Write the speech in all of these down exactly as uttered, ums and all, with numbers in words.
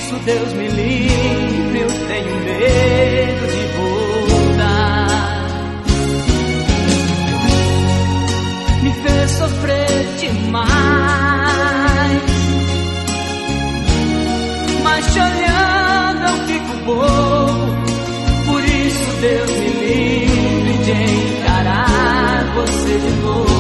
isso Deus me livre, eu tenho medo de voltar. Me fez sofrer demais, mas te olhando eu fico bobo. Por isso Deus me livre de encarar você de novo.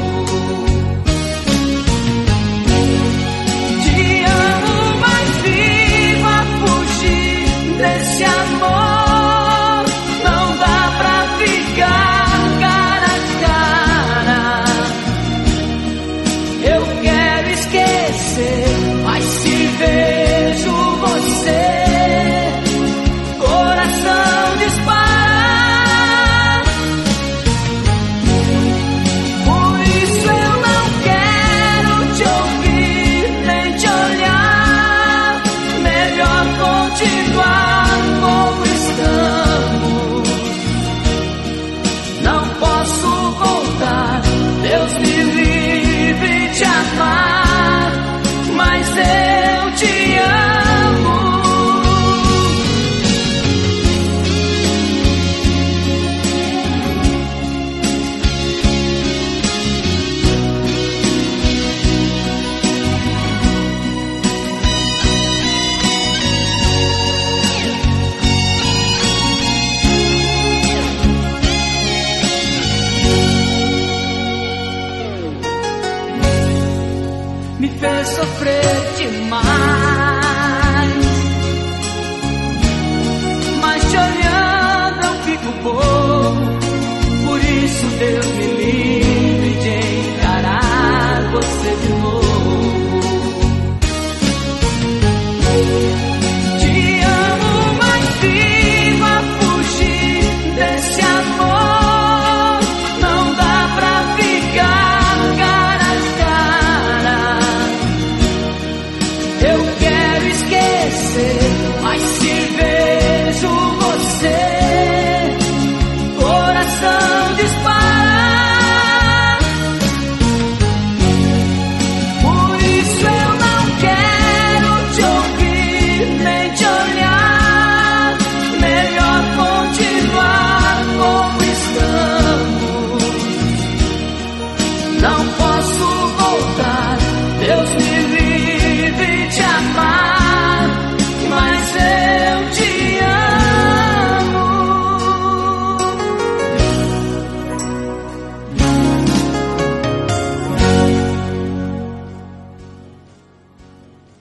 Desse amor não dá pra ficar cara a cara. Eu quero esquecer, mas se vejo você, coração dispara. Por isso eu não quero te ouvir nem te olhar. Melhor continuar como estamos. Não posso voltar, Deus me livre de amar, mas eu te amo. Me fez sofrer demais,